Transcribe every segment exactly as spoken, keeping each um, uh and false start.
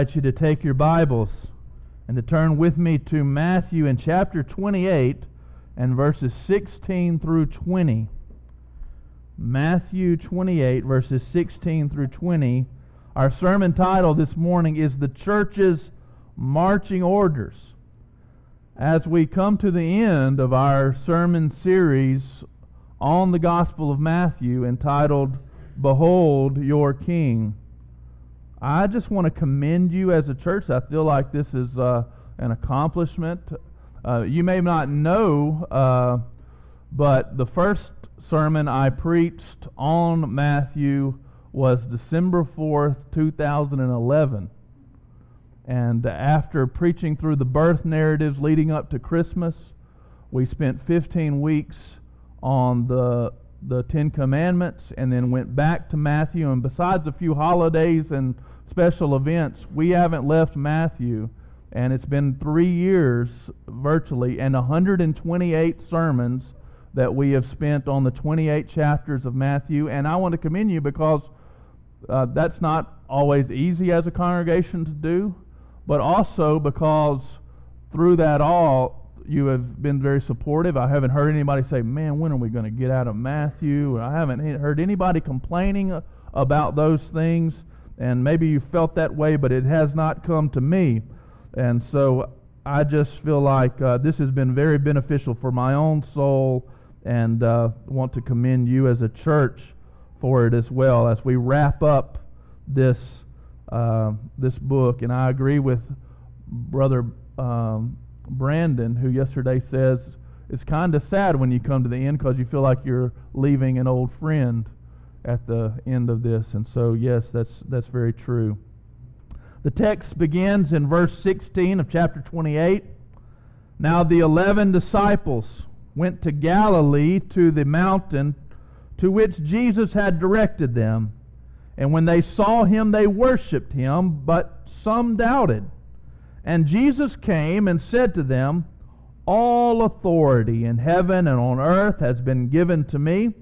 I invite you to take your Bibles and to turn with me to Matthew in chapter twenty-eight and verses sixteen through twenty. Matthew twenty-eight, verses sixteen through twenty. Our sermon title this morning is The Church's Marching Orders. As we come to the end of our sermon series on the Gospel of Matthew entitled, Behold Your King, I just want to commend you as a church. I feel like this is uh, an accomplishment. Uh, you may not know, uh, but the first sermon I preached on Matthew was December fourth, two thousand eleven. And after preaching through the birth narratives leading up to Christmas, we spent fifteen weeks on the the Ten Commandments and then went back to Matthew. And besides a few holidays and special events, we haven't left Matthew, and it's been three years virtually and one hundred twenty-eight sermons that we have spent on the twenty-eight chapters of Matthew. And I want to commend you because uh, that's not always easy as a congregation to do, but also because through that all you have been very supportive. I haven't heard anybody say, man, when are we going to get out of Matthew? I haven't heard anybody complaining about those things. And maybe you felt that way, but it has not come to me. And so I just feel like uh, this has been very beneficial for my own soul, and uh, want to commend you as a church for it as well as we wrap up this uh, this book. And I agree with Brother um, Brandon, who yesterday says it's kind of sad when you come to the end because you feel like you're leaving an old friend at the end of this. And so yes, that's that's very true. The text begins in verse sixteen of chapter twenty-eight. Now the eleven disciples went to Galilee to the mountain to which Jesus had directed them. And when they saw him, they worshipped him, but some doubted. And Jesus came and said to them, All authority in heaven and on earth has been given to me.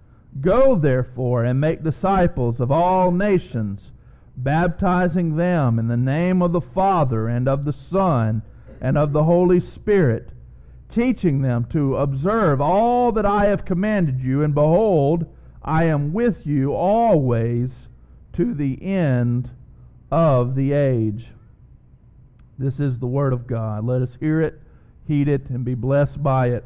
Go, therefore, and make disciples of all nations, baptizing them in the name of the Father and of the Son and of the Holy Spirit, teaching them to observe all that I have commanded you. And behold, I am with you always to the end of the age. This is the Word of God. Let us hear it, heed it, and be blessed by it.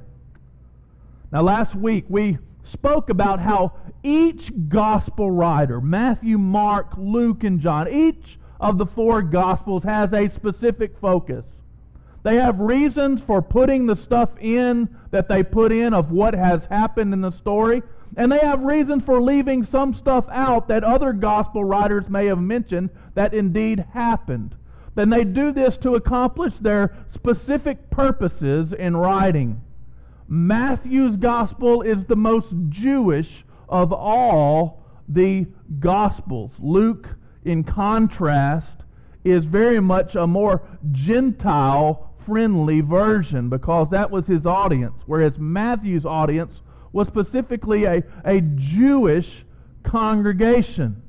Now, last week we spoke about how each gospel writer, Matthew, Mark, Luke, and John, each of the four gospels has a specific focus. They have reasons for putting the stuff in that they put in of what has happened in the story, and they have reasons for leaving some stuff out that other gospel writers may have mentioned that indeed happened. Then they do this to accomplish their specific purposes in writing. Matthew's gospel is the most Jewish of all the gospels. Luke, in contrast, is very much a more Gentile-friendly version because that was his audience, whereas Matthew's audience was specifically a, a Jewish congregation.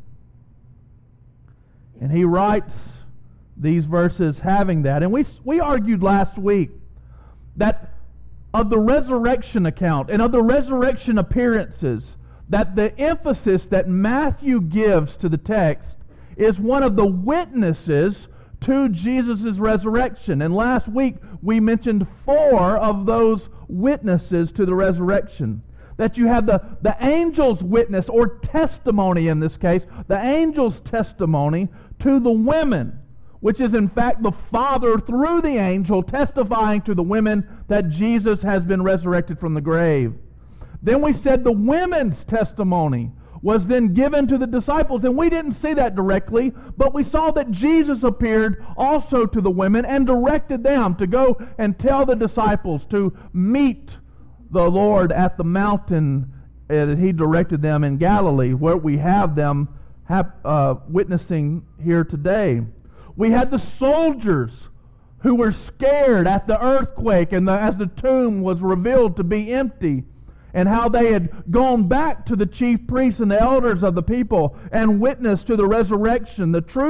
And he writes these verses having that. And we, we argued last week that of the resurrection account and of the resurrection appearances, that the emphasis that Matthew gives to the text is one of the witnesses to Jesus' resurrection. And last week we mentioned four of those witnesses to the resurrection. That you have the, the angel's witness, or testimony in this case, the angel's testimony to the women, which is in fact the Father through the angel testifying to the women that Jesus has been resurrected from the grave. Then we said the women's testimony was then given to the disciples, and we didn't see that directly, but we saw that Jesus appeared also to the women and directed them to go and tell the disciples to meet the Lord at the mountain that He directed them in Galilee, where we have them have, uh, witnessing here today. We had the soldiers who were scared at the earthquake and the, as the tomb was revealed to be empty, and how they had gone back to the chief priests and the elders of the people and witnessed to the resurrection, the truth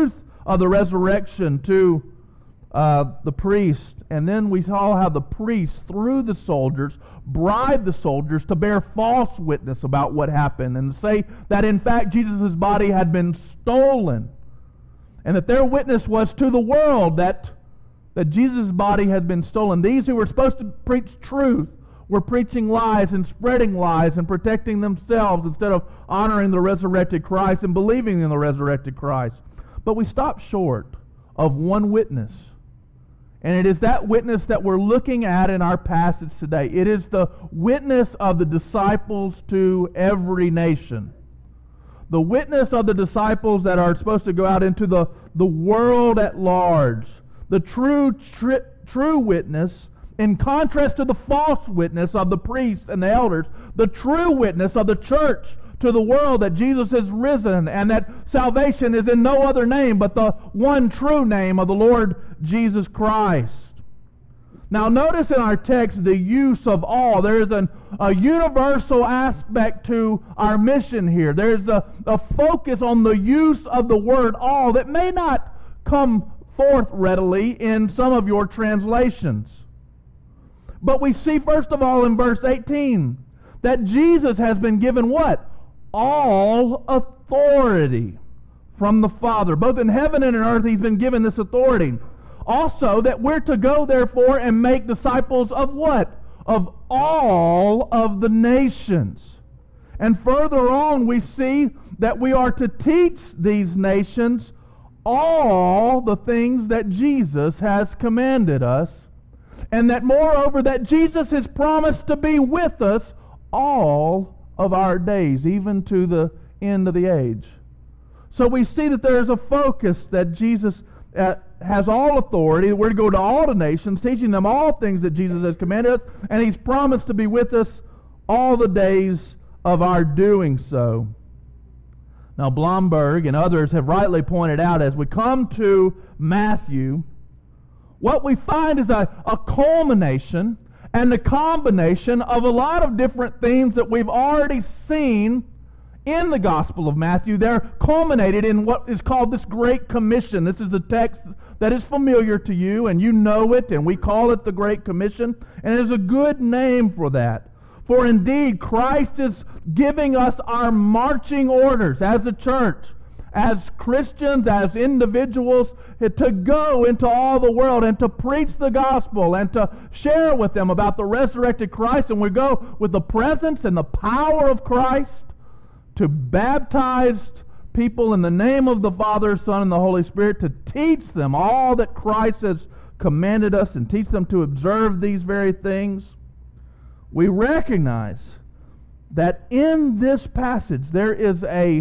of the resurrection to uh, the priest. And then we saw how the priest, through the soldiers, bribed the soldiers to bear false witness about what happened and say that in fact Jesus' body had been stolen. And that their witness was to the world that, that Jesus' body had been stolen. These who were supposed to preach truth were preaching lies and spreading lies and protecting themselves instead of honoring the resurrected Christ and believing in the resurrected Christ. But we stopped short of one witness. And it is that witness that we're looking at in our passage today. It is the witness of the disciples to every nation. The witness of the disciples that are supposed to go out into the, the world at large. The true, tri- true witness, in contrast to the false witness of the priests and the elders, the true witness of the church to the world that Jesus has risen and that salvation is in no other name but the one true name of the Lord Jesus Christ. Now notice in our text the use of all. There is an, a universal aspect to our mission here. There's a, a focus on the use of the word all that may not come forth readily in some of your translations. But we see first of all in verse eighteen that Jesus has been given what? All authority from the Father. Both in heaven and in earth He's been given this authority. Also that we're to go therefore and make disciples of what? Of all of the nations. And further on we see that we are to teach these nations all the things that Jesus has commanded us. And that moreover that Jesus has promised to be with us all of our days, even to the end of the age. So we see that there is a focus that Jesus uh, has all authority. We're to go to all the nations, teaching them all things that Jesus has commanded us, and He's promised to be with us all the days of our doing so. Now Blomberg and others have rightly pointed out, as we come to Matthew, what we find is a, a culmination and the combination of a lot of different themes that we've already seen in the Gospel of Matthew. They're culminated in what is called this Great Commission. This is the text that is familiar to you, and you know it, and we call it the Great Commission, and it is a good name for that. For indeed, Christ is giving us our marching orders as a church, as Christians, as individuals, to go into all the world and to preach the gospel and to share with them about the resurrected Christ. And we go with the presence and the power of Christ to baptize people in the name of the Father, Son, and the Holy Spirit, to teach them all that Christ has commanded us and teach them to observe these very things. We recognize that in this passage there is a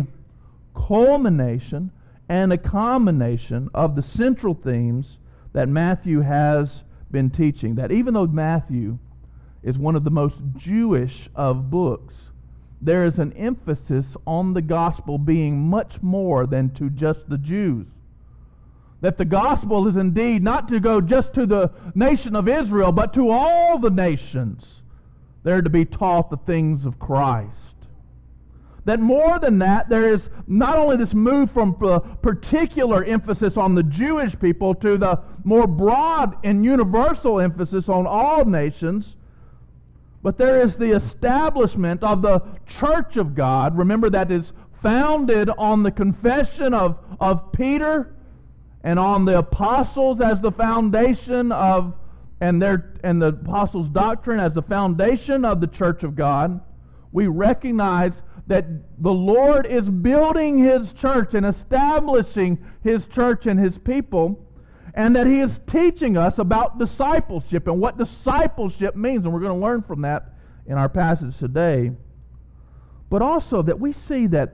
culmination and a combination of the central themes that Matthew has been teaching. That even though Matthew is one of the most Jewish of books, there is an emphasis on the gospel being much more than to just the Jews. That the gospel is indeed not to go just to the nation of Israel, but to all the nations. They're to be taught the things of Christ. That more than that, there is not only this move from a particular emphasis on the Jewish people to the more broad and universal emphasis on all nations, but there is the establishment of the Church of God. Remember, that is founded on the confession of, of Peter and on the apostles as the foundation of, and their and the apostles' doctrine as the foundation of the Church of God. We recognize that the Lord is building His church and establishing His church and His people, and that He is teaching us about discipleship and what discipleship means, and we're going to learn from that in our passage today. But also that we see that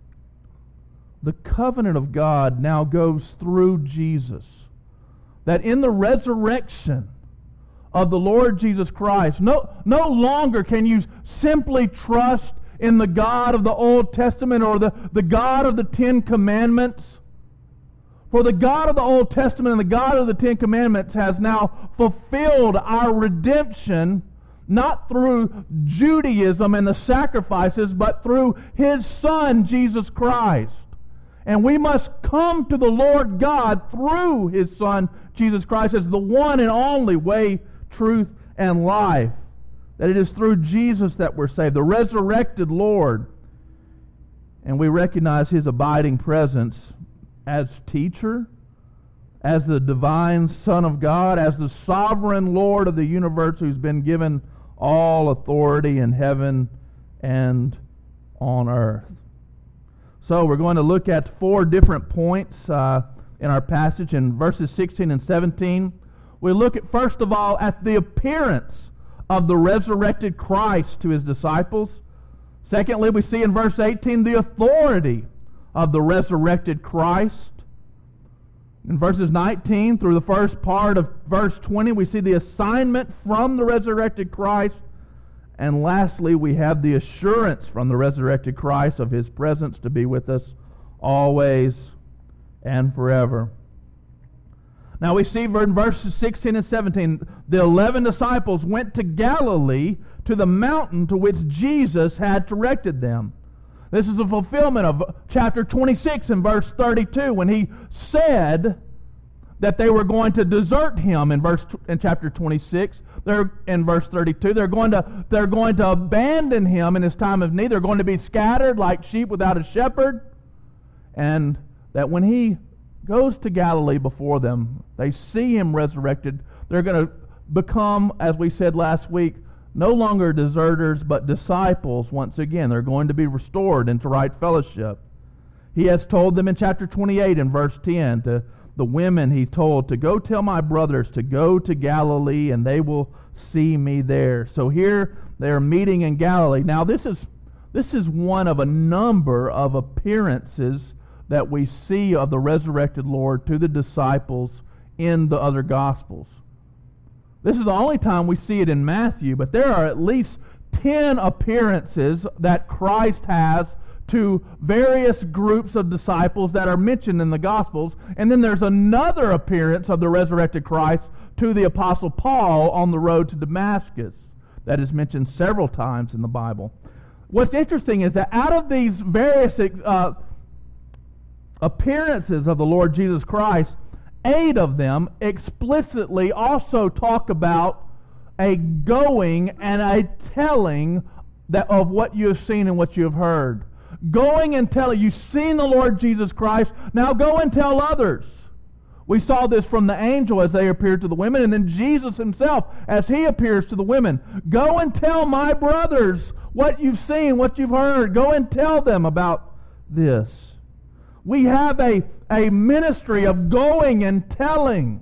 the covenant of God now goes through Jesus. That in the resurrection of the Lord Jesus Christ, no, no longer can you simply trust in the God of the Old Testament or the, the God of the Ten Commandments. For the God of the Old Testament and the God of the Ten Commandments has now fulfilled our redemption, not through Judaism and the sacrifices, but through His Son, Jesus Christ. And we must come to the Lord God through His Son, Jesus Christ, as the one and only way, truth, and life. That it is through Jesus that we're saved, the resurrected Lord. And we recognize His abiding presence as teacher, as the divine Son of God, as the sovereign Lord of the universe who's been given all authority in heaven and on earth. So we're going to look at four different points uh, in our passage in verses sixteen and seventeen. We look at, first of all, at the appearance of the resurrected Christ to His disciples. Secondly, we see in verse eighteen the authority of the resurrected Christ. In verses nineteen through the first part of verse twenty, we see the assignment from the resurrected Christ. And lastly, we have the assurance from the resurrected Christ of His presence to be with us always and forever. Now we see in verses sixteen and seventeen, the eleven disciples went to Galilee, to the mountain to which Jesus had directed them. This is a fulfillment of chapter twenty-six and verse thirty-two, when He said that they were going to desert Him in verse in chapter twenty-six. They're in verse thirty-two. They're going to they're going to abandon Him in His time of need. They're going to be scattered like sheep without a shepherd. And that when He goes to Galilee before them, they see Him resurrected. They're going to become, as we said last week, no longer deserters, but disciples once again. They're going to be restored into right fellowship. He has told them in chapter twenty-eight and verse ten, to the women He told, to go tell my brothers to go to Galilee and they will see me there. So here they're meeting in Galilee. Now this is this is one of a number of appearances that we see of the resurrected Lord to the disciples in the other Gospels. This is the only time we see it in Matthew, but there are at least ten appearances that Christ has to various groups of disciples that are mentioned in the Gospels. And then there's another appearance of the resurrected Christ to the Apostle Paul on the road to Damascus that is mentioned several times in the Bible. What's interesting is that out of these various uh, appearances of the Lord Jesus Christ, eight of them explicitly also talk about a going and a telling that of what you have seen and what you have heard. Going and telling. You've seen the Lord Jesus Christ. Now go and tell others. We saw this from the angel as they appeared to the women, and then Jesus Himself as He appears to the women. Go and tell my brothers what you've seen, what you've heard. Go and tell them about this. We have a, a ministry of going and telling.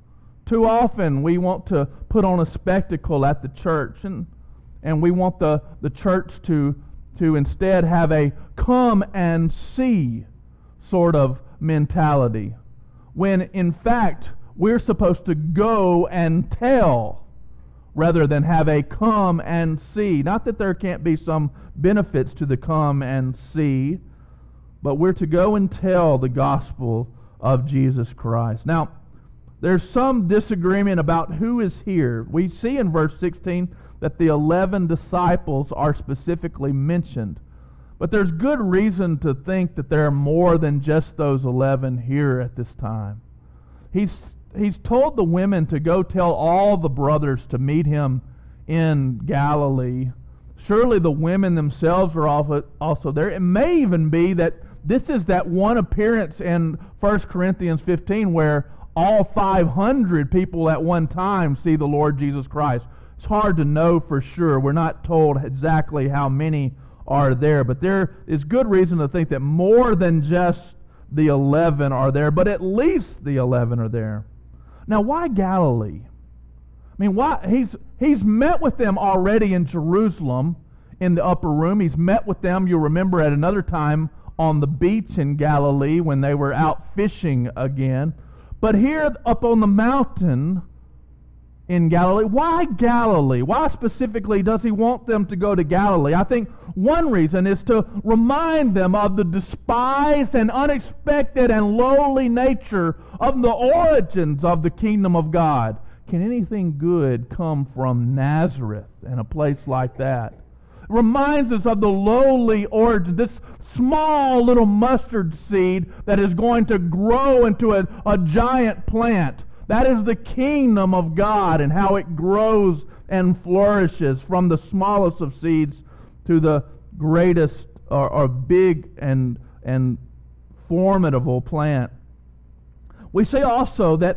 Too often we want to put on a spectacle at the church, and and we want the, the church to to instead have a come and see sort of mentality, when in fact we're supposed to go and tell rather than have a come and see. Not that there can't be some benefits to the come and see, but we're to go and tell the gospel of Jesus Christ. Now, there's some disagreement about who is here. We see in verse sixteen that the eleven disciples are specifically mentioned. But there's good reason to think that there are more than just those eleven here at this time. He's, he's told the women to go tell all the brothers to meet Him in Galilee. Surely the women themselves are also, also there. It may even be that this is that one appearance in First Corinthians fifteen where all five hundred people at one time see the Lord Jesus Christ. It's hard to know for sure. We're not told exactly how many are there, but there is good reason to think that more than just the eleven are there, but at least the eleven are there. Now, why Galilee? I mean, why he's he's met with them already in Jerusalem in the upper room. He's met with them, you'll remember, at another time on the beach in Galilee when they were out fishing again. But here up on the mountain in Galilee, why Galilee? Why specifically does He want them to go to Galilee? I think one reason is to remind them of the despised and unexpected and lowly nature of the origins of the kingdom of God. Can anything good come from Nazareth and a place like that? reminds us of the lowly origin, this small little mustard seed that is going to grow into a, a giant plant. That is the kingdom of God and how it grows and flourishes from the smallest of seeds to the greatest or, or big and, and formidable plant. We say also that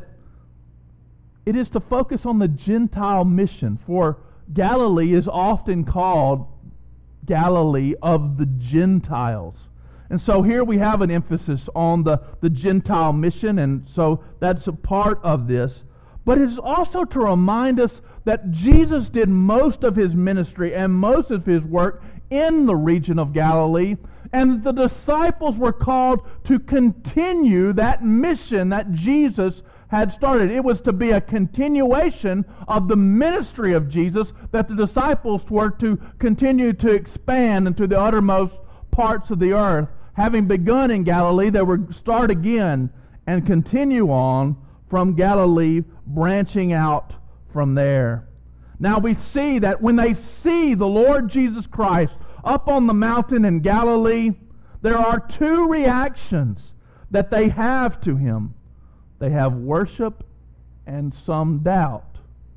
it is to focus on the Gentile mission, for Galilee is often called Galilee of the Gentiles. And so here we have an emphasis on the, the Gentile mission, and so that's a part of this. But it is also to remind us that Jesus did most of his ministry and most of his work in the region of Galilee, and the disciples were called to continue that mission that Jesus had started. It was to be a continuation of the ministry of Jesus that the disciples were to continue to expand into the uttermost parts of the earth. Having begun in Galilee, they would start again and continue on from Galilee, branching out from there. Now we see that when they see the Lord Jesus Christ up on the mountain in Galilee, there are two reactions that they have to him. They have worship and some doubt.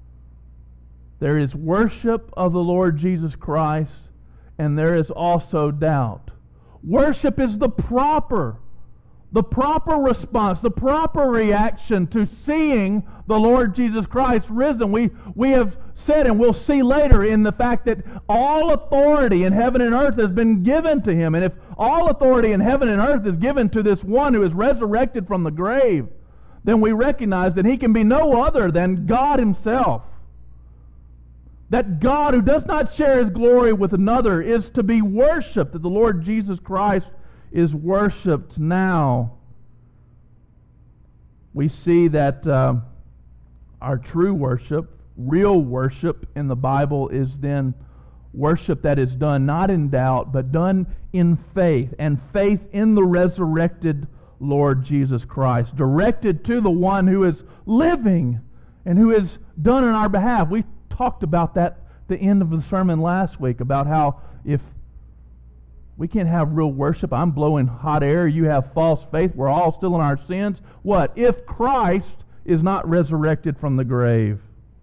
There is worship of the Lord Jesus Christ, and there is also doubt. Worship is the proper, the proper response, the proper reaction to seeing the Lord Jesus Christ risen. We, we have said, and we'll see later, in the fact that all authority in heaven and earth has been given to him. And if all authority in heaven and earth is given to this one who is resurrected from the grave, then we recognize that he can be no other than God himself. That God, who does not share his glory with another, is to be worshipped, that the Lord Jesus Christ is worshipped now. We see that uh, our true worship, real worship in the Bible, is then worship that is done not in doubt, but done in faith, and faith in the resurrected Lord Jesus Christ, directed to the one who is living and who is done in our behalf. We talked about that at the end of the sermon last week, about how if we can't have real worship, I'm blowing hot air, you have false faith, we're all still in our sins. What? If Christ is not resurrected from the grave.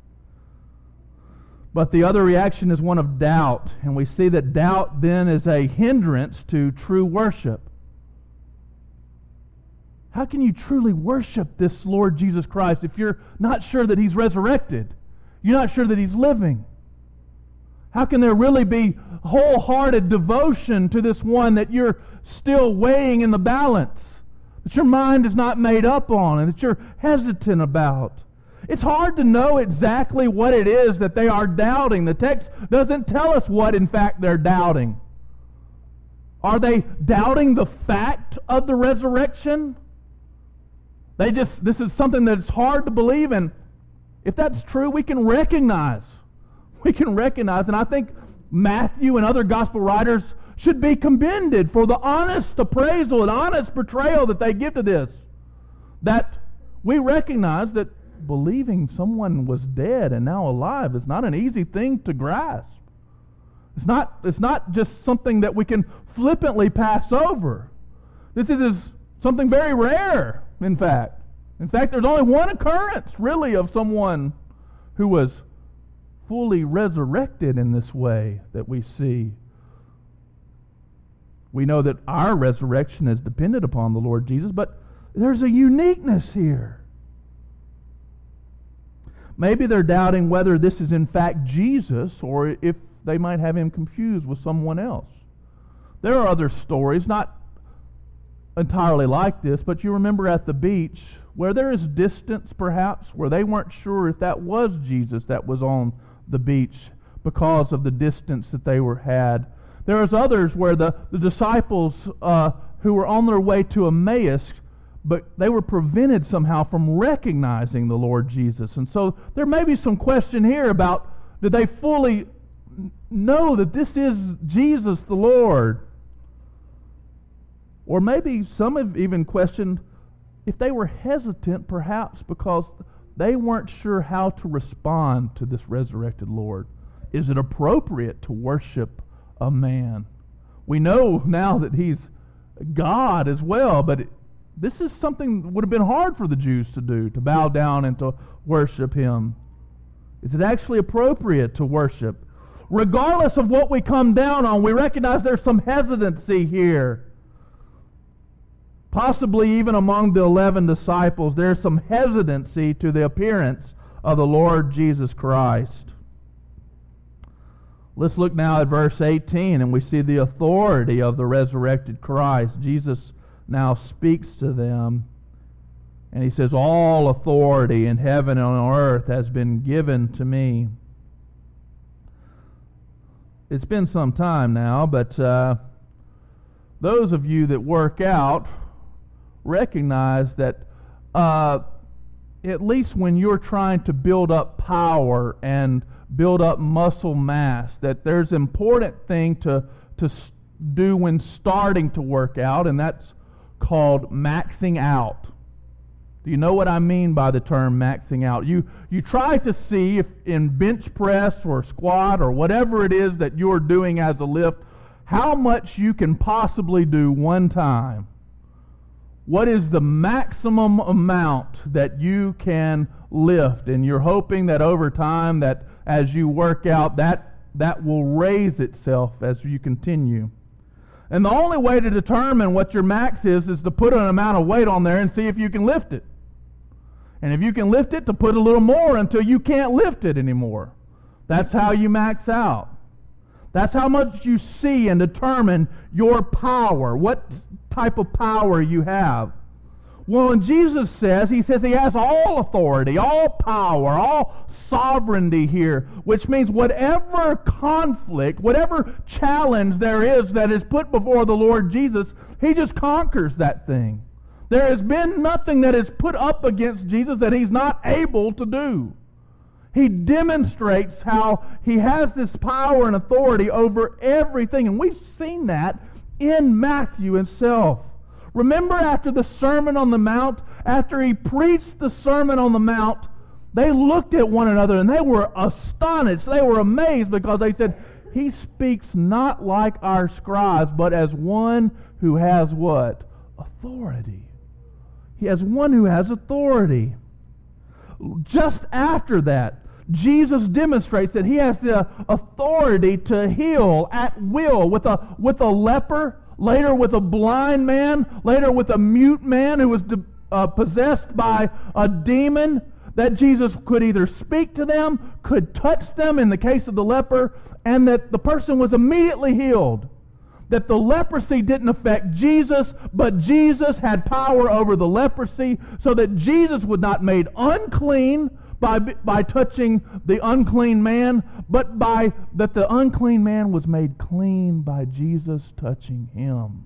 But the other reaction is one of doubt, and we see that doubt then is a hindrance to true worship. How can you truly worship this Lord Jesus Christ if you're not sure that he's resurrected? You're not sure that he's living? How can there really be wholehearted devotion to this one that you're still weighing in the balance, that your mind is not made up on, and that you're hesitant about? It's hard to know exactly what it is that they are doubting. The text doesn't tell us what, in fact, they're doubting. Are they doubting the fact of the resurrection? They just, this is something that's hard to believe, and if that's true, we can recognize. We can recognize, and I think Matthew and other gospel writers should be commended for the honest appraisal and honest portrayal that they give to this. That we recognize that believing someone was dead and now alive is not an easy thing to grasp. It's not, it's not just something that we can flippantly pass over. This is something very rare. In fact, in fact, there's only one occurrence, really, of someone who was fully resurrected in this way that we see. We know that our resurrection is dependent upon the Lord Jesus, but there's a uniqueness here. Maybe they're doubting whether this is in fact Jesus, or if they might have him confused with someone else. There are other stories, not entirely like this, but you remember at the beach where there is distance perhaps, where they weren't sure if that was Jesus that was on the beach because of the distance that they were had. There was others where the, the disciples uh, who were on their way to Emmaus, but they were prevented somehow from recognizing the Lord Jesus. And so there may be some question here about, did they fully know that this is Jesus the Lord? Or maybe some have even questioned if they were hesitant, perhaps because they weren't sure how to respond to this resurrected Lord. Is it appropriate to worship a man. We know now that he's God as well, but it, this is something that would have been hard for the Jews to do, to bow down and to worship him. Is it actually appropriate to worship? Regardless of what we come down on, we recognize there's some hesitancy here. Possibly even among the eleven disciples, there's some hesitancy to the appearance of the Lord Jesus Christ. Let's look now at verse eighteen, and we see the authority of the resurrected Christ. Jesus now speaks to them, and he says, "All authority in heaven and on earth has been given to me." It's been some time now, but uh, those of you that work out recognize that uh, at least when you're trying to build up power and build up muscle mass, that there's an important thing to, to do when starting to work out, and that's called maxing out. Do you know what I mean by the term maxing out? You you try to see if in bench press or squat or whatever it is that you're doing as a lift, how much you can possibly do one time. What is the maximum amount that you can lift? And you're hoping that over time, that as you work out, that that will raise itself as you continue. And the only way to determine what your max is is to put an amount of weight on there and see if you can lift it. And if you can lift it, to put a little more until you can't lift it anymore. That's how you max out. That's how much you see and determine your power, what type of power you have. Well, when Jesus says, he says he has all authority, all power, all sovereignty here, which means whatever conflict, whatever challenge there is that is put before the Lord Jesus, he just conquers that thing. There has been nothing that is put up against Jesus that he's not able to do. He demonstrates how he has this power and authority over everything. And we've seen that in Matthew himself. Remember after the Sermon on the Mount, after he preached the Sermon on the Mount, they looked at one another and they were astonished. They were amazed because they said, he speaks not like our scribes, but as one who has what? Authority. He has one who has authority. Just after that, Jesus demonstrates that he has the authority to heal at will with a, with a leper, later with a blind man, later with a mute man who was uh, possessed by a demon, that Jesus could either speak to them, could touch them in the case of the leper, and that the person was immediately healed. That the leprosy didn't affect Jesus, but Jesus had power over the leprosy, so that Jesus was not made unclean by, by touching the unclean man, but by that the unclean man was made clean by Jesus touching him.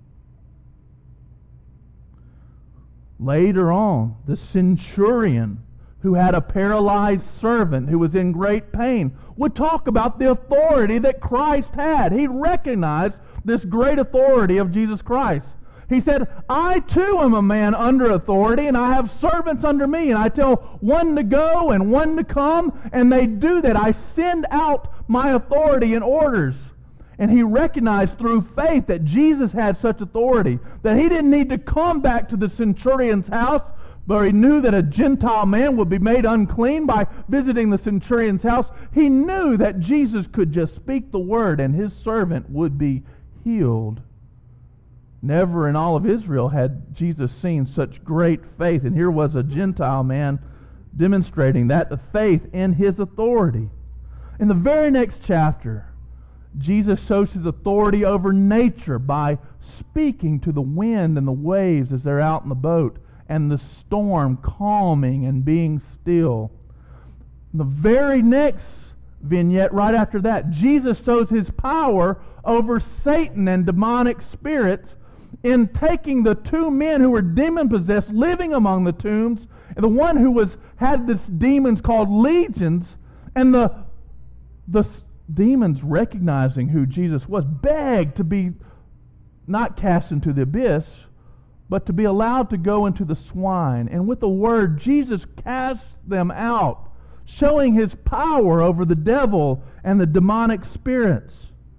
Later on, the centurion who had a paralyzed servant who was in great pain would talk about the authority that Christ had. He recognized this great authority of Jesus Christ. He said, I too am a man under authority, and I have servants under me, and I tell one to go and one to come, and they do that. I send out my authority and orders. And he recognized through faith that Jesus had such authority, that he didn't need to come back to the centurion's house, but he knew that a Gentile man would be made unclean by visiting the centurion's house. He knew that Jesus could just speak the word, and his servant would be healed. Never in all of Israel had Jesus seen such great faith, and here was a Gentile man demonstrating that the faith in his authority. In the very next chapter, Jesus shows his authority over nature by speaking to the wind and the waves as they're out in the boat, and the storm calming and being still. In the very next vignette, right after that, Jesus shows his power over Satan and demonic spirits in taking the two men who were demon-possessed, living among the tombs, and the one who was had this demons called legions, and the the demons, recognizing who Jesus was, begged to be not cast into the abyss, but to be allowed to go into the swine. And with the word, Jesus cast them out, showing his power over the devil and the demonic spirits.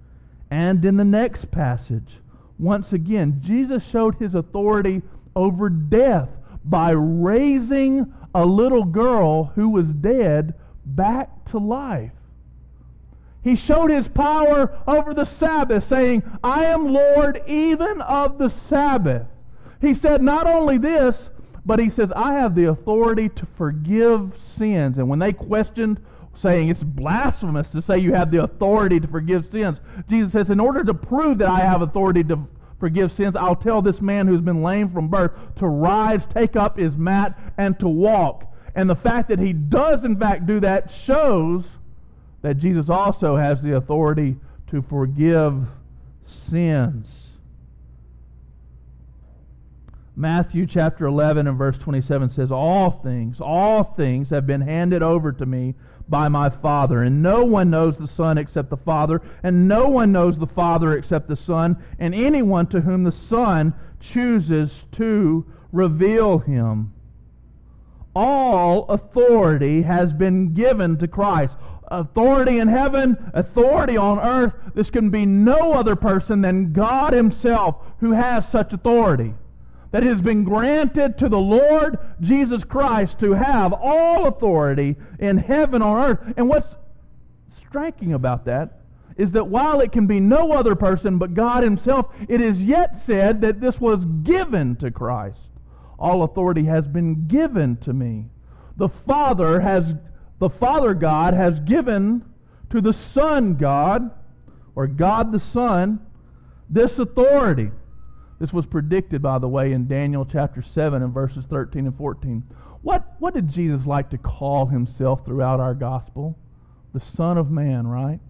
And in the next passage, once again, Jesus showed his authority over death by raising a little girl who was dead back to life. He showed his power over the Sabbath, saying, I am Lord even of the Sabbath. He said not only this, but he says, I have the authority to forgive sins. And when they questioned, saying it's blasphemous to say you have the authority to forgive sins, Jesus says, in order to prove that I have authority to forgive sins, I'll tell this man who's been lame from birth to rise, take up his mat, and to walk. And the fact that he does in fact do that shows that Jesus also has the authority to forgive sins. Matthew chapter eleven and verse twenty-seven says, All things, all things have been handed over to me by my Father, and no one knows the Son except the Father, and no one knows the Father except the Son, and anyone to whom the Son chooses to reveal him. All authority has been given to Christ. Authority in heaven, authority on earth. This can be no other person than God himself who has such authority. That it has been granted to the Lord Jesus Christ to have all authority in heaven on earth. And what's striking about that is that while it can be no other person but God himself, it is yet said that this was given to Christ. All authority has been given to me. The Father has, the Father God has given to the Son God, or God the Son, this authority. This was predicted, by the way, in Daniel chapter seven and verses thirteen and fourteen. What, what did Jesus like to call himself throughout our gospel? The Son of Man, right?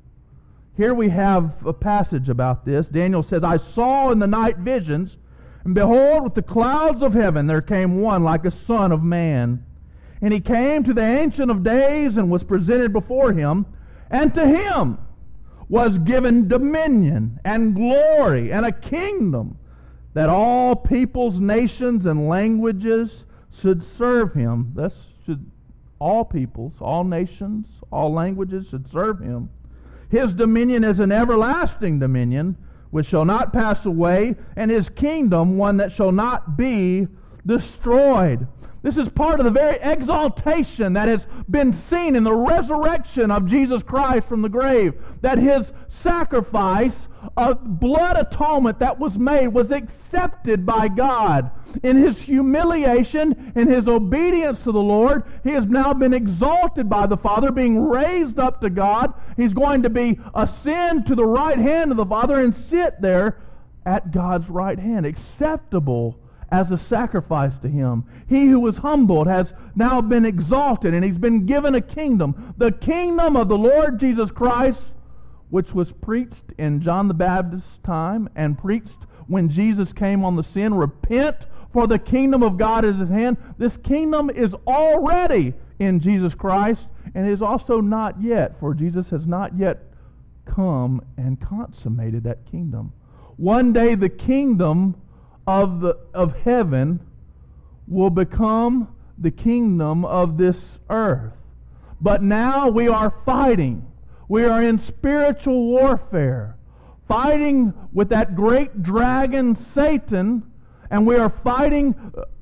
Here we have a passage about this. Daniel says, I saw in the night visions, and behold, with the clouds of heaven there came one like a son of man. And he came to the Ancient of Days and was presented before him, and to him was given dominion and glory and a kingdom, that all peoples, nations, and languages should serve him. Thus should all peoples, all nations, all languages should serve him. His dominion is an everlasting dominion, which shall not pass away, and his kingdom one that shall not be destroyed. This is part of the very exaltation that has been seen in the resurrection of Jesus Christ from the grave. That his sacrifice of blood atonement that was made was accepted by God. In his humiliation, in his obedience to the Lord, he has now been exalted by the Father, being raised up to God. He's going to be ascend to the right hand of the Father and sit there at God's right hand, acceptable as a sacrifice to him. He who was humbled has now been exalted, and he's been given a kingdom, the kingdom of the Lord Jesus Christ, which was preached in John the Baptist's time and preached when Jesus came on the scene. Repent, for the kingdom of God is at hand. This kingdom is already in Jesus Christ, and is also not yet, for Jesus has not yet come and consummated that kingdom. One day the kingdom of the of heaven will become the kingdom of this earth. But now we are fighting. We are in spiritual warfare, fighting with that great dragon Satan, and we are fighting,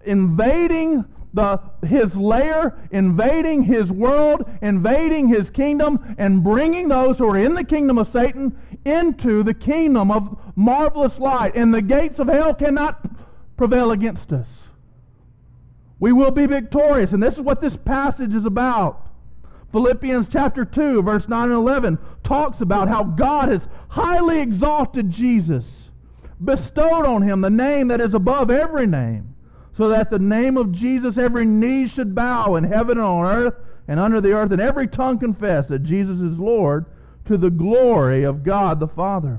invading the his lair, invading his world, invading his kingdom, and bringing those who are in the kingdom of Satan into the kingdom of marvelous light. And the gates of hell cannot prevail against us. We will be victorious, and this is what this passage is about. Philippians chapter two, verse nine and eleven talks about how God has highly exalted Jesus, bestowed on him the name that is above every name, so that the name of Jesus every knee should bow in heaven and on earth and under the earth, and every tongue confess that Jesus is Lord, to the glory of God the Father.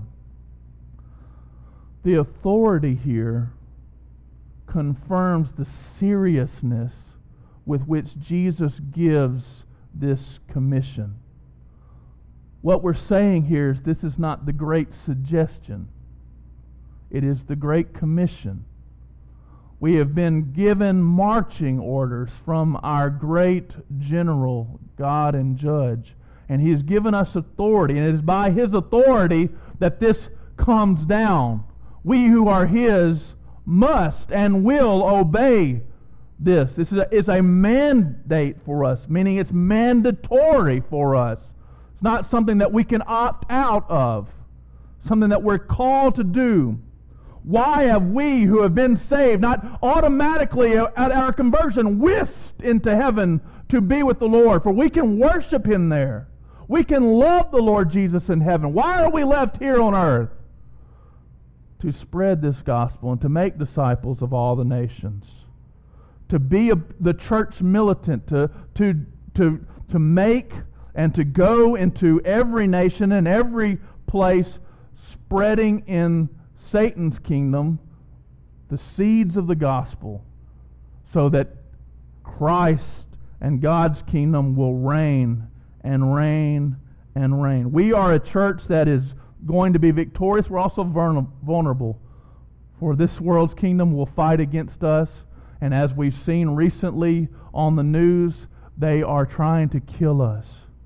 The authority here confirms the seriousness with which Jesus gives this commission. What we're saying here is this is not the great suggestion. It is the great commission. We have been given marching orders from our great general, God and Judge. And He has given us authority. And it is by His authority that this comes down. We who are His must and will obey this. This is a, it's a mandate for us, meaning it's mandatory for us. It's not something that we can opt out of, something that we're called to do. Why have we who have been saved not automatically at our conversion whisked into heaven to be with the Lord? For we can worship Him there. We can love the Lord Jesus in heaven. Why are we left here on earth? To spread this gospel and to make disciples of all the nations. To be a, the church militant, to, to, to, to make and to go into every nation and every place, spreading in Satan's kingdom the seeds of the gospel, so that Christ and God's kingdom will reign and reign and reign. We are a church that is going to be victorious. We're also vulnerable, for this world's kingdom will fight against us, and as we've seen recently on the news, they are trying to kill us,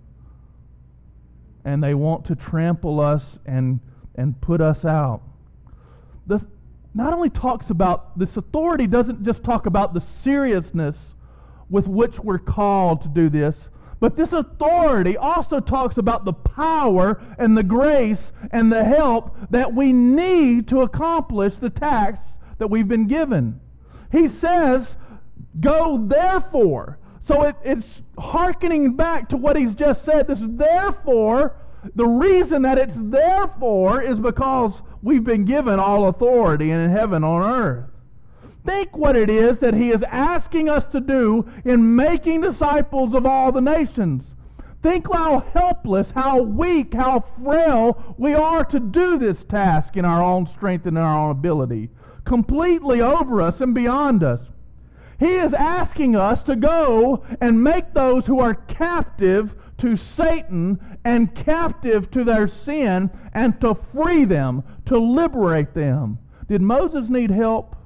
and they want to trample us and and put us out. This not only talks about, this authority doesn't just talk about the seriousness with which we're called to do this, but this authority also talks about the power and the grace and the help that we need to accomplish the task that we've been given. He says, go therefore. So it, it's hearkening back to what He's just said. This therefore, the reason that it's therefore is because we've been given all authority in heaven on earth. Think what it is that He is asking us to do in making disciples of all the nations. Think how helpless, how weak, how frail we are to do this task in our own strength and in our own ability. Completely over us and beyond us. He is asking us to go and make those who are captive to Satan and captive to their sin, and to free them, to liberate them. Did Moses need help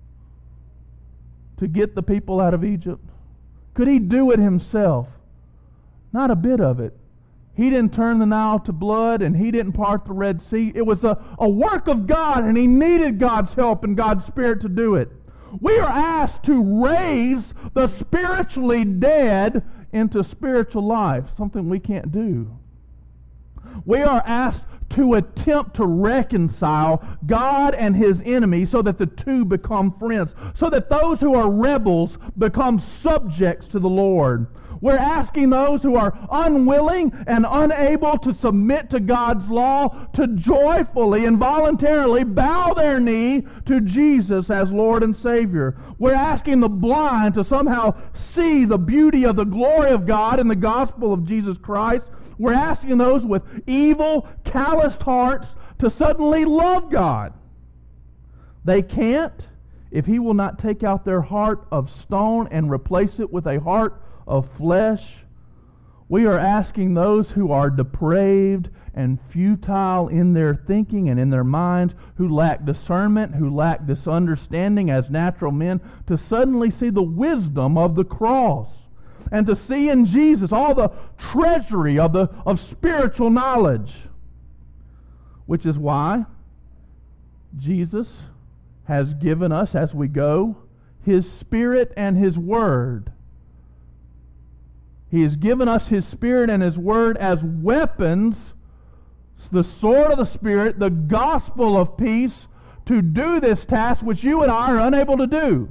to get the people out of Egypt? Could he do it himself? Not a bit of it. He didn't turn the Nile to blood, and he didn't part the Red Sea. It was a, a work of God, and he needed God's help and God's Spirit to do it. We are asked to raise the spiritually dead into spiritual life, something we can't do. We are asked to attempt to reconcile God and His enemies so that the two become friends, so that those who are rebels become subjects to the Lord. We're asking those who are unwilling and unable to submit to God's law to joyfully and voluntarily bow their knee to Jesus as Lord and Savior. We're asking the blind to somehow see the beauty of the glory of God in the gospel of Jesus Christ. We're asking those with evil, calloused hearts to suddenly love God. They can't if He will not take out their heart of stone and replace it with a heart of flesh. We are asking those who are depraved and futile in their thinking and in their minds, who lack discernment, who lack this understanding as natural men, to suddenly see the wisdom of the cross and to see in Jesus all the treasury of the of spiritual knowledge. Which is why Jesus has given us, as we go, His Spirit and His Word. He has given us His Spirit and His Word as weapons, the sword of the Spirit, the gospel of peace, to do this task which you and I are unable to do.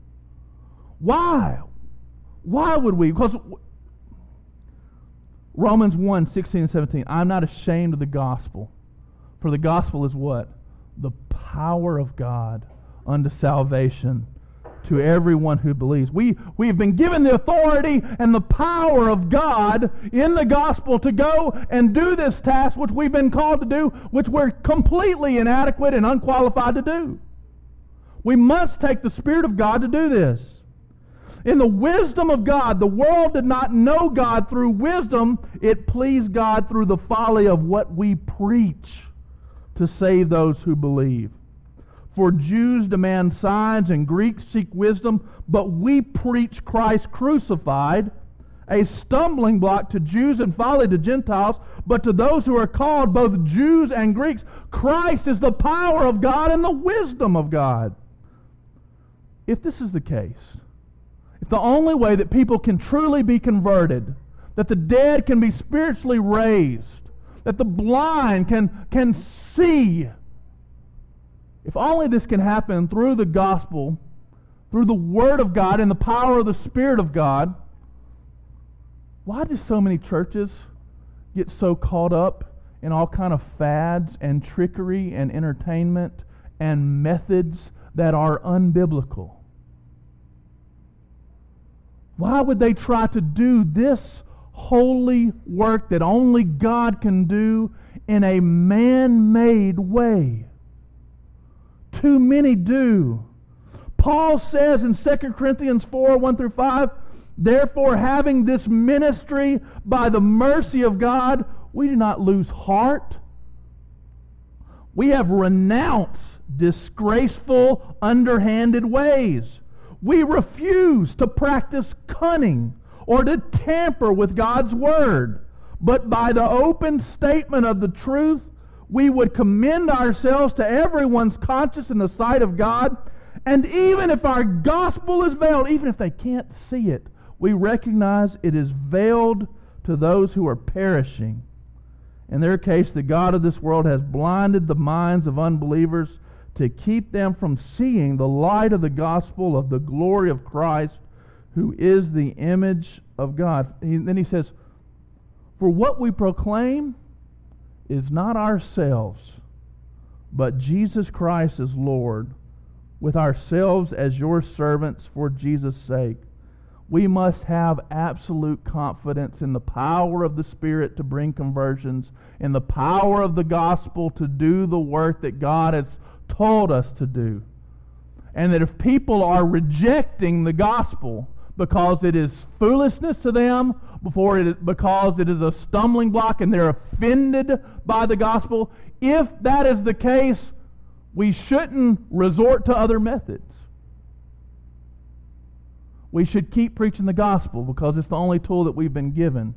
Why? Why would we? Because Romans one, sixteen and seventeen, I'm not ashamed of the gospel. For the gospel is what? The power of God unto salvation to everyone who believes. We, we have been given the authority and the power of God in the gospel to go and do this task which we've been called to do, which we're completely inadequate and unqualified to do. We must take the Spirit of God to do this. In the wisdom of God, the world did not know God through wisdom. It pleased God through the folly of what we preach to save those who believe. For Jews demand signs and Greeks seek wisdom, but we preach Christ crucified, a stumbling block to Jews and folly to Gentiles, but to those who are called, both Jews and Greeks, Christ is the power of God and the wisdom of God. If this is the case, if the only way that people can truly be converted, that the dead can be spiritually raised, that the blind can, can see, if only this can happen through the gospel, through the Word of God and the power of the Spirit of God, why do so many churches get so caught up in all kind of fads and trickery and entertainment and methods that are unbiblical? Why would they try to do this holy work that only God can do in a man-made way? Too many do. Paul says in Second Corinthians four, one through five, therefore, having this ministry by the mercy of God, we do not lose heart. We have renounced disgraceful, underhanded ways. We refuse to practice cunning or to tamper with God's Word. But by the open statement of the truth, we would commend ourselves to everyone's conscience in the sight of God. And even if our gospel is veiled, even if they can't see it, we recognize it is veiled to those who are perishing. In their case, the God of this world has blinded the minds of unbelievers to keep them from seeing the light of the gospel of the glory of Christ, who is the image of God. He, then he says, for what we proclaim is not ourselves, but Jesus Christ as Lord, with ourselves as your servants for Jesus' sake. We must have absolute confidence in the power of the Spirit to bring conversions, in the power of the gospel to do the work that God has told us to do. And that if people are rejecting the gospel because it is foolishness to them, before it is, because it is a stumbling block and they're offended by the gospel, if that is the case, we shouldn't resort to other methods. We should keep preaching the gospel because it's the only tool that we've been given.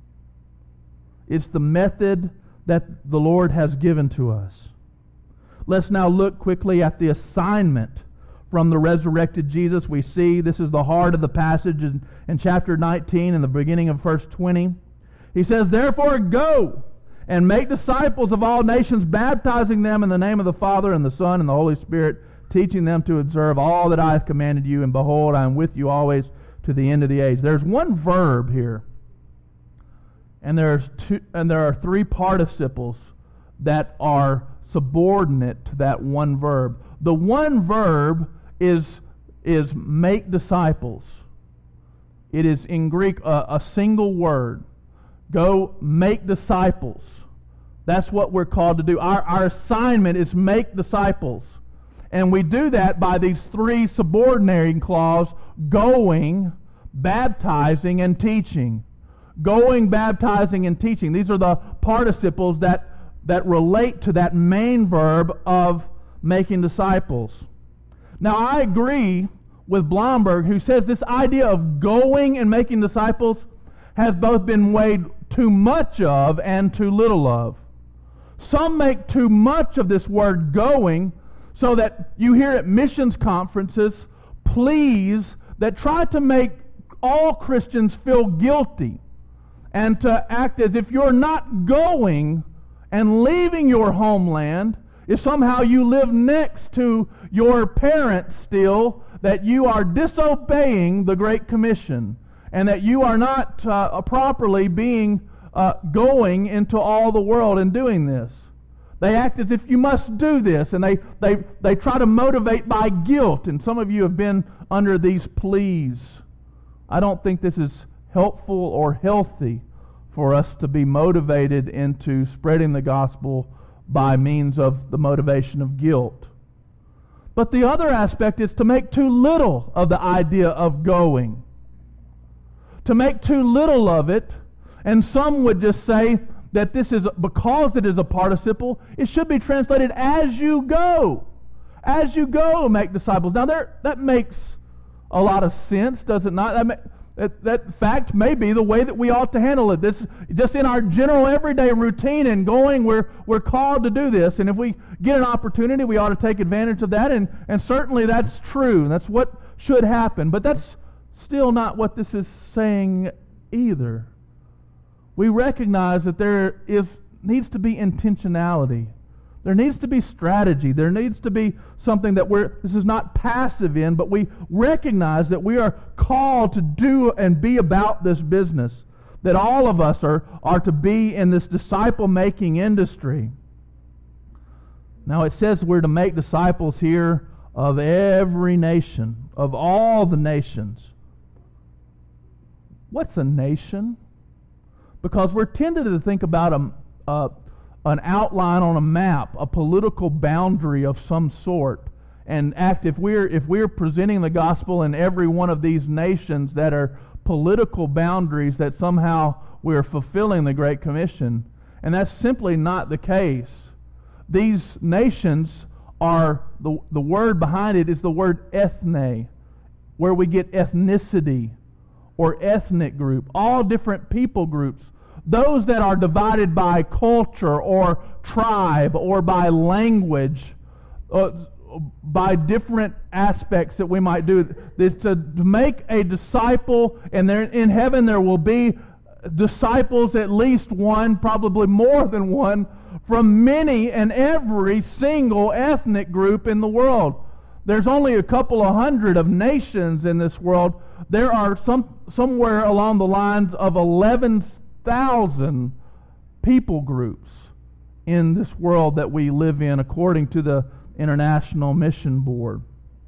It's the method that the Lord has given to us. Let's now look quickly at the assignment from the resurrected Jesus. We see this is the heart of the passage in, in chapter nineteen and the beginning of verse twenty. He says, therefore go and make disciples of all nations, baptizing them in the name of the Father and the Son and the Holy Spirit, teaching them to observe all that I have commanded you, and behold, I am with you always to the end of the age. There's one verb here, and there's two, and there are three participles that are subordinate to that one verb. The one verb is, is make disciples. It is in Greek a, a single word. Go make disciples. That's what we're called to do. Our, our assignment is make disciples. And we do that by these three subordinating clauses: going, baptizing, and teaching. Going, baptizing, and teaching. These are the participles that, that relate to that main verb of making disciples. Now, I agree with Blomberg, who says this idea of going and making disciples has both been made too much of and too little of. Some make too much of this word going, so that you hear at missions conferences pleas that try to make all Christians feel guilty and to act as if you're not going and leaving your homeland, if somehow you live next to your parents still, that you are disobeying the Great Commission and that you are not uh, properly being uh, going into all the world and doing this. They act as if you must do this, and they, they, they try to motivate by guilt. And some of you have been under these pleas. I don't think this is helpful or healthy for us to be motivated into spreading the gospel by means of the motivation of guilt. But the other aspect is to make too little of the idea of going. To make too little of it, and some would just say that this is, because it is a participle, it should be translated as you go. As you go, make disciples. Now, there, that makes a lot of sense, does it not? That ma- That, that fact may be the way that we ought to handle it. This, just in our general everyday routine and going, we're, we're called to do this. And if we get an opportunity, we ought to take advantage of that. And, and certainly that's true. That's what should happen. But that's still not what this is saying either. We recognize that there is needs to be intentionality. There needs to be strategy. There needs to be something that we're, this is not passive in, but we recognize that we are called to do and be about this business. That all of us are, are to be in this disciple-making industry. Now it says we're to make disciples here of every nation, of all the nations. What's a nation? Because we're tended to think about a, a an outline on a map, a political boundary of some sort, and act if we're if we're presenting the gospel in every one of these nations that are political boundaries, that somehow we're fulfilling the Great Commission. And that's simply not the case. These nations are, the, the word behind it is the word ethne, where we get ethnicity or ethnic group, all different people groups. Those that are divided by culture or tribe or by language, uh, by different aspects that we might do. It's to make a disciple, and there, in heaven there will be disciples, at least one, probably more than one, from many and every single ethnic group in the world. There's only a couple of hundred of nations in this world. There are some somewhere along the lines of eleven thousand people groups in this world that we live in, according to the International Mission Board.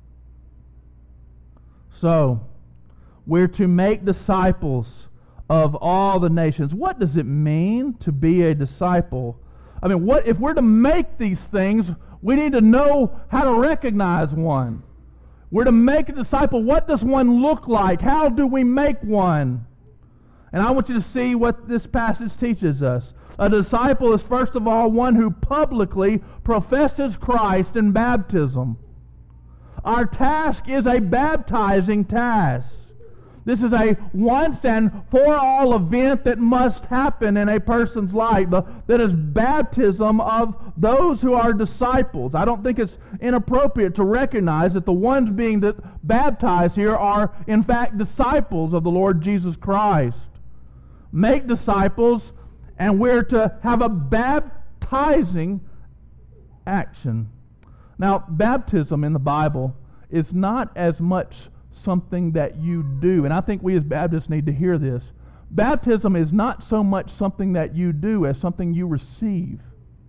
So, we're to make disciples of all the nations. What does it mean to be a disciple? I mean, what if we're to make these things, we need to know how to recognize one. We're to make a disciple. What does one look like? How do we make one? And I want you to see what this passage teaches us. A disciple is first of all one who publicly professes Christ in baptism. Our task is a baptizing task. This is a once and for all event that must happen in a person's life. The, that is baptism of those who are disciples. I don't think it's inappropriate to recognize that the ones being baptized here are in fact disciples of the Lord Jesus Christ. Make disciples, and we're to have a baptizing action. Now, baptism in the Bible is not as much something that you do, and I think we as Baptists need to hear this. Baptism is not so much something that you do as something you receive.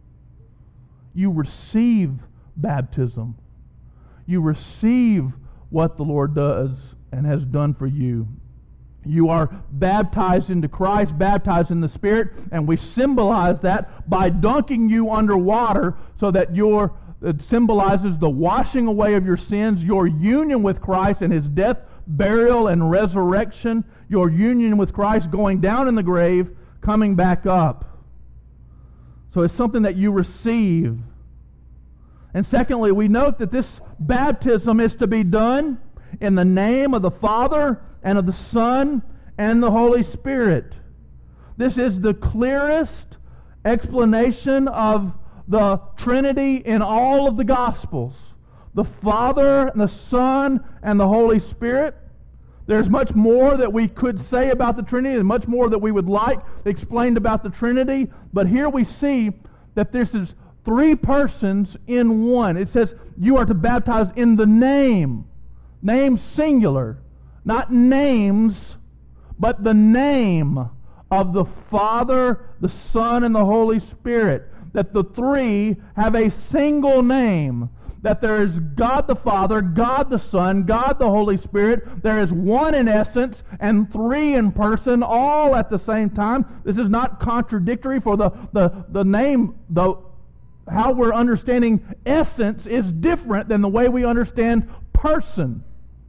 You receive baptism. You receive what the Lord does and has done for you. You are baptized into Christ, baptized in the Spirit, and we symbolize that by dunking you under water so that your it symbolizes the washing away of your sins, your union with Christ and His death, burial, and resurrection, your union with Christ going down in the grave, coming back up. So it's something that you receive. And secondly, we note that this baptism is to be done in the name of the Father and of the Son and the Holy Spirit. This is the clearest explanation of the Trinity in all of the Gospels. The Father, and the Son, and the Holy Spirit. There's much more that we could say about the Trinity, and much more that we would like explained about the Trinity, but here we see that this is three persons in one. It says you are to baptize in the name. Name singular. Not names, but the name of the Father, the Son, and the Holy Spirit. That the three have a single name. That there is God the Father, God the Son, God the Holy Spirit. There is one in essence and three in person, all at the same time. This is not contradictory, for the, the, the name, the how we're understanding essence is different than the way we understand person.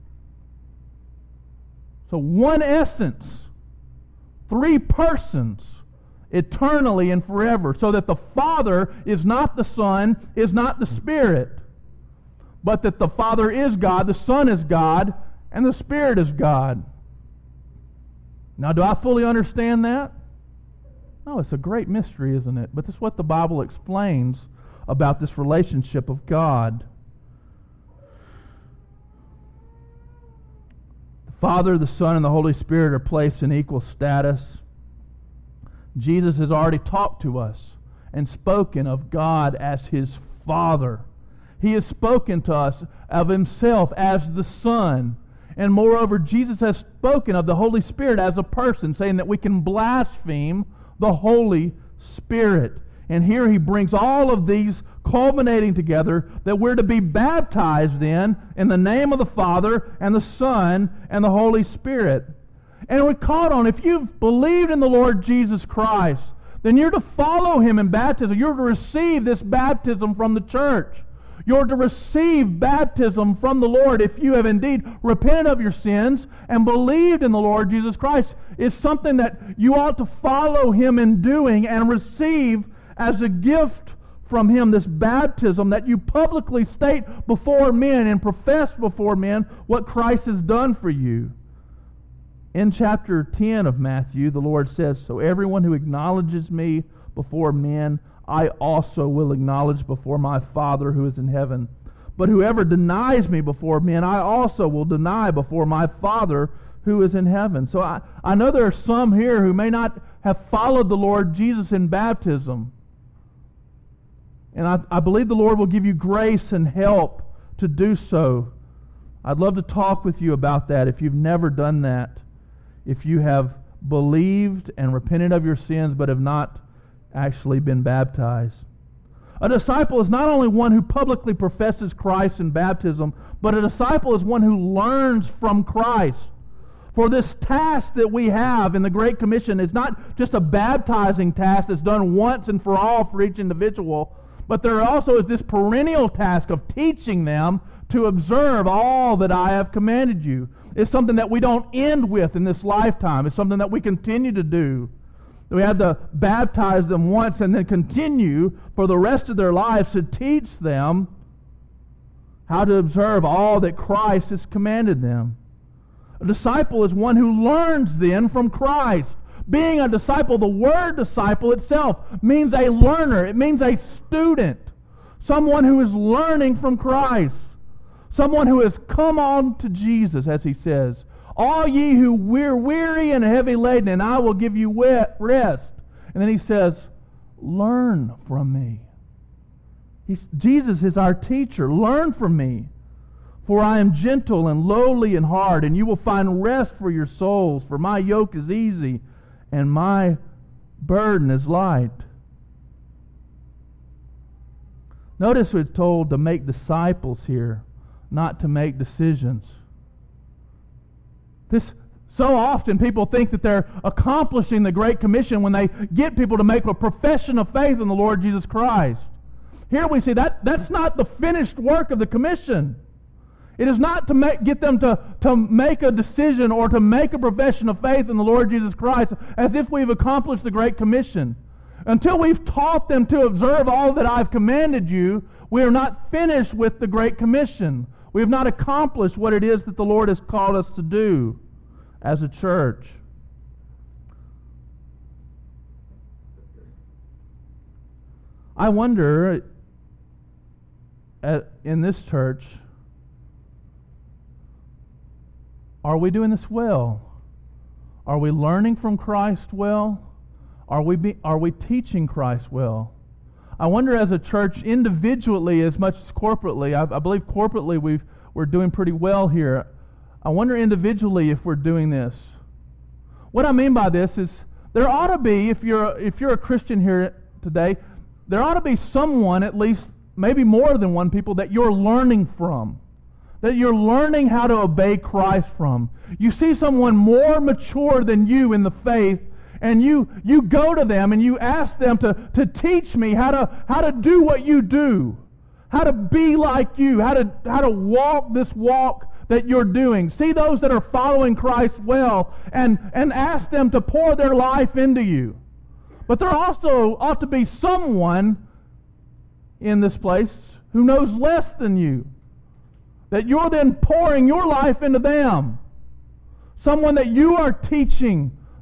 So one essence, three persons, eternally and forever. So that the Father is not the Son, is not the Spirit, but that the Father is God, the Son is God, and the Spirit is God. Now, do I fully understand that? No, it's a great mystery, isn't it? But this is what the Bible explains about this relationship of God. The Father, the Son, and the Holy Spirit are placed in equal status. Jesus has already talked to us and spoken of God as His Father. He has spoken to us of Himself as the Son. And moreover, Jesus has spoken of the Holy Spirit as a person, saying that we can blaspheme the Holy Spirit. And here He brings all of these culminating together, that we're to be baptized then in the name of the Father and the Son and the Holy Spirit. And we're called on, if you've believed in the Lord Jesus Christ, then you're to follow Him in baptism. You're to receive this baptism from the church. You're to receive baptism from the Lord if you have indeed repented of your sins and believed in the Lord Jesus Christ. It's something that you ought to follow Him in doing and receive as a gift from Him, this baptism that you publicly state before men and profess before men what Christ has done for you. In chapter ten of Matthew, the Lord says, "So everyone who acknowledges me before men, I also will acknowledge before my Father who is in heaven. But whoever denies me before men, I also will deny before my Father who is in heaven." So I, I know there are some here who may not have followed the Lord Jesus in baptism. And I, I believe the Lord will give you grace and help to do so. I'd love to talk with you about that if you've never done that. If you have believed and repented of your sins but have not actually been baptized. A disciple is not only one who publicly professes Christ in baptism, but a disciple is one who learns from Christ. For this task that we have in the Great Commission is not just a baptizing task that's done once and for all for each individual, but there also is this perennial task of teaching them to observe all that I have commanded you. It's something that we don't end with in this lifetime. It's something that we continue to do. We have to baptize them once and then continue for the rest of their lives to teach them how to observe all that Christ has commanded them. A disciple is one who learns then from Christ. Being a disciple, the word disciple itself means a learner. It means a student. Someone who is learning from Christ. Someone who has come on to Jesus, as He says, "All ye who we're weary and heavy laden, and I will give you rest." And then He says, "Learn from me." He's, Jesus is our teacher. Learn from me. "For I am gentle and lowly in heart, and you will find rest for your souls. For my yoke is easy, and my burden is light." Notice we're told to make disciples here, not to make decisions. This so often people think that they're accomplishing the Great Commission when they get people to make a profession of faith in the Lord Jesus Christ. Here we see that that's not the finished work of the commission. It is not to make, get them to, to make a decision or to make a profession of faith in the Lord Jesus Christ as if we've accomplished the Great Commission. Until we've taught them to observe all that I've commanded you, we are not finished with the Great Commission. We have not accomplished what it is that the Lord has called us to do as a church. I wonder, at, in this church, are we doing this well? Are we learning from Christ well? Are we be, are we teaching Christ well? I wonder, as a church, individually as much as corporately, I, I believe corporately we've, we're doing pretty well here. I wonder individually if we're doing this. What I mean by this is, there ought to be, if you're, if you're a Christian here today, there ought to be someone, at least maybe more than one people, that you're learning from. That you're learning how to obey Christ from. You see someone more mature than you in the faith, and you you go to them and you ask them to, to teach me how to how to do what you do, how to be like you, how to how to walk this walk that you're doing. See those that are following Christ well, and, and ask them to pour their life into you. But there also ought to be someone in this place who knows less than you, that you're then pouring your life into them. Someone that you are teaching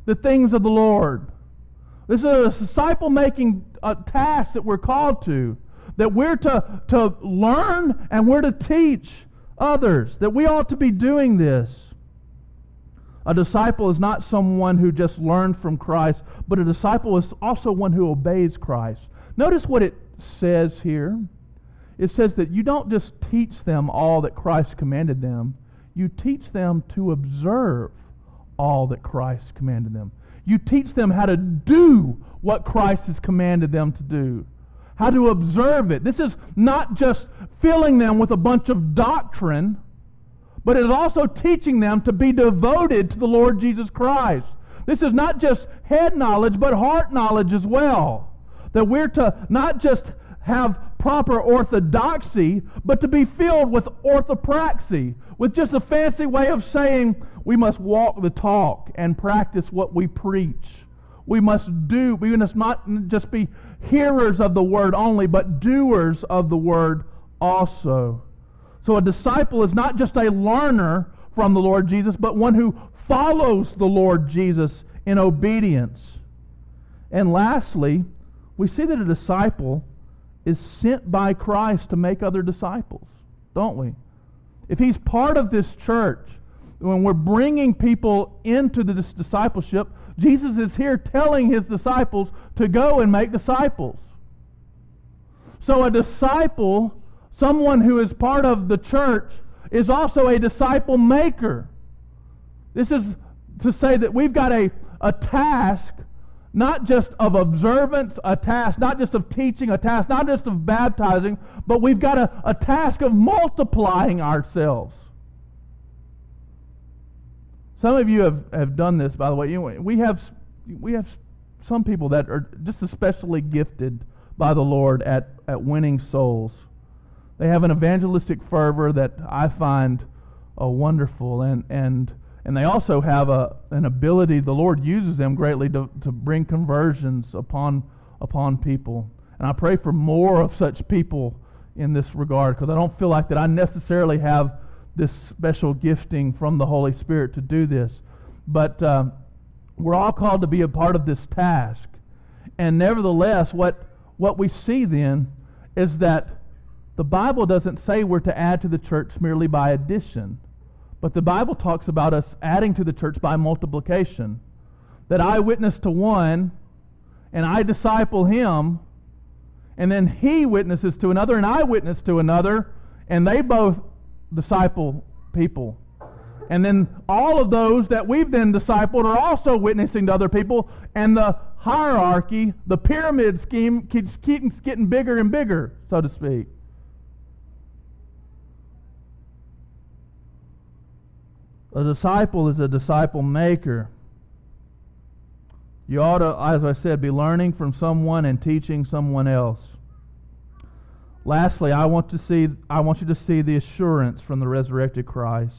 the things of the Lord. This is a disciple-making uh, task that we're called to, that we're to, to learn and we're to teach others, that we ought to be doing this. A disciple is not someone who just learned from Christ, but a disciple is also one who obeys Christ. Notice what it says here. It says that you don't just teach them all that Christ commanded them. You teach them to observe all that Christ commanded them. You teach them how to do what Christ has commanded them to do. How to observe it. This is not just filling them with a bunch of doctrine, but it is also teaching them to be devoted to the Lord Jesus Christ. This is not just head knowledge, but heart knowledge as well. That we're to not just have proper orthodoxy, but to be filled with orthopraxy, with just a fancy way of saying we must walk the talk and practice what we preach. We must do, we must not just be hearers of the word only, but doers of the word also. So a disciple is not just a learner from the Lord Jesus, but one who follows the Lord Jesus in obedience. And lastly, we see that a disciple is sent by Christ to make other disciples, don't we? If he's part of this church, when we're bringing people into this discipleship, Jesus is here telling his disciples to go and make disciples. So a disciple, someone who is part of the church, is also a disciple maker. This is to say that we've got a, a task, not just of observance, a task, not just of teaching, a task, not just of baptizing, but we've got a, a task of multiplying ourselves. Some of you have, have done this, by the way. You know, we have we have some people that are just especially gifted by the Lord at, at winning souls. They have an evangelistic fervor that I find uh, wonderful, and and and they also have a an ability. The Lord uses them greatly to, to bring conversions upon upon people. And I pray for more of such people in this regard, because I don't feel like that I necessarily have this special gifting from the Holy Spirit to do this. But um, we're all called to be a part of this task. And nevertheless, what what we see then is that the Bible doesn't say we're to add to the church merely by addition, but the Bible talks about us adding to the church by multiplication. That I witness to one, and I disciple him, and then he witnesses to another, and I witness to another, and they both disciple people. And then all of those that we've then discipled are also witnessing to other people, and the hierarchy, the pyramid scheme, keeps, keeps getting bigger and bigger, so to speak. A disciple is a disciple maker. You ought to, as I said, be learning from someone and teaching someone else. Lastly, I want to see I want you to see the assurance from the resurrected Christ.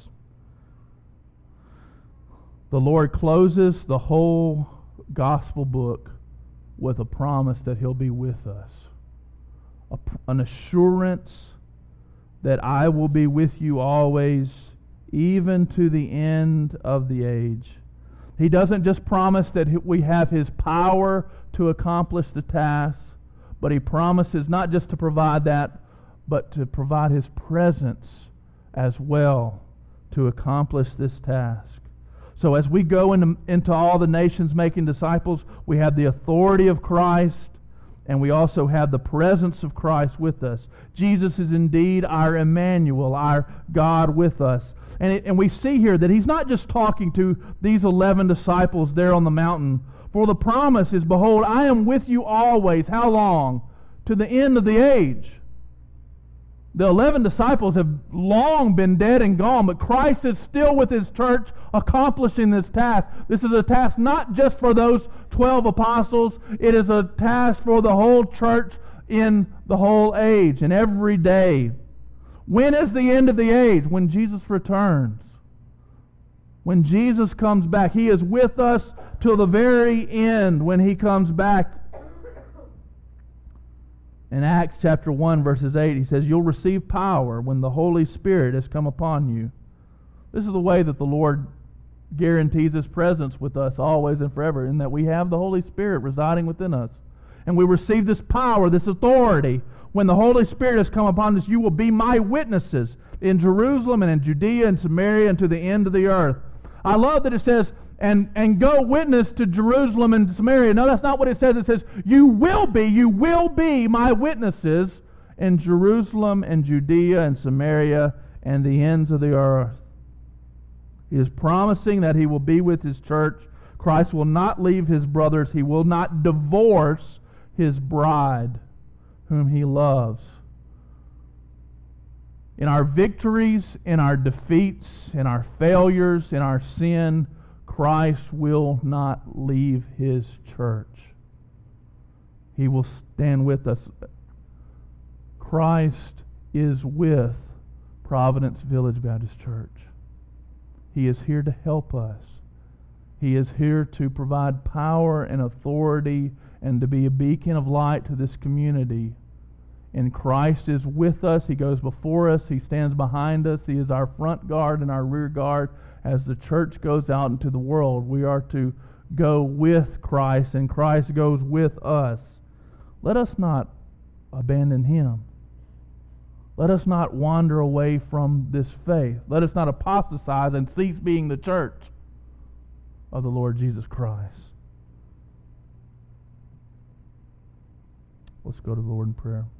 The Lord closes the whole gospel book with a promise that he'll be with us. A, an assurance that I will be with you always, even to the end of the age. He doesn't just promise that we have his power to accomplish the task, but he promises not just to provide that, but to provide his presence as well to accomplish this task. So as we go into, into all the nations making disciples, we have the authority of Christ, and we also have the presence of Christ with us. Jesus is indeed our Emmanuel, our God with us. And, it, and we see here that he's not just talking to these eleven disciples there on the mountain. For the promise is, behold, I am with you always. How long? To the end of the age. The eleven disciples have long been dead and gone, but Christ is still with his church accomplishing this task. This is a task not just for those twelve apostles. It is a task for the whole church in the whole age and every day. When is the end of the age? When Jesus returns. When Jesus comes back. He is with us till the very end when he comes back. In Acts chapter one, verses eight, he says, you'll receive power when the Holy Spirit has come upon you. This is the way that the Lord guarantees His presence with us always and forever, in that we have the Holy Spirit residing within us. And we receive this power, this authority. When the Holy Spirit has come upon us, you will be my witnesses in Jerusalem and in Judea and Samaria and to the end of the earth. I love that it says, and, and go witness to Jerusalem and Samaria. No, that's not what it says. It says, you will be, you will be my witnesses in Jerusalem and Judea and Samaria and the ends of the earth. He is promising that He will be with His church. Christ will not leave His brothers. He will not divorce His bride, whom He loves. In our victories, in our defeats, in our failures, in our sin, Christ will not leave His church. He will stand with us. Christ is with Providence Village Baptist Church. He is here to help us. He is here to provide power and authority and to be a beacon of light to this community. And Christ is with us. He goes before us. He stands behind us. He is our front guard and our rear guard. As the church goes out into the world, we are to go with Christ, and Christ goes with us. Let us not abandon Him. Let us not wander away from this faith. Let us not apostatize and cease being the church of the Lord Jesus Christ. Let's go to the Lord in prayer.